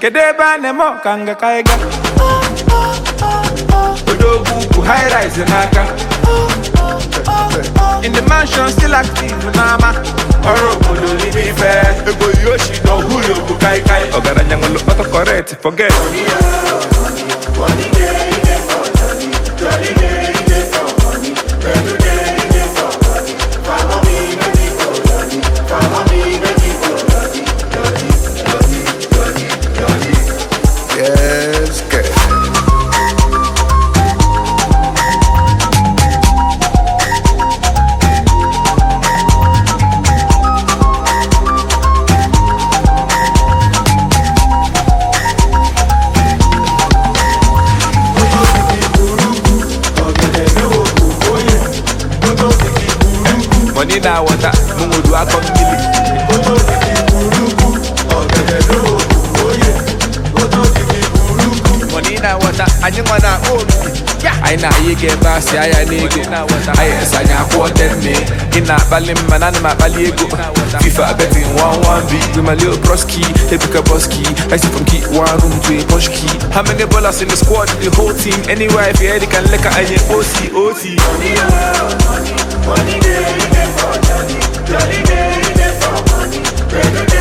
Kedeba nemo kanga kaiga. Odogu high rise naka. In the mansion still active mama. Oro kodo living fair. Ego yoshi no huyo bukai kai. Ogara nyangolo auto correct forget. Yes, good. Money na water, mungu do akongili. Money na water, anyuma na omi. Aina yeke basi aya nego. Aya sanya quartet me. Ina balim manana ma baliego. FIFA betting 1-1 with my little broski. Epica boski. I see from key 1 room to a push key. How many ballers in the squad? The whole team. Anywhere if you head, you can lick a OT. Money day, for Johnny. Johnny day, for money.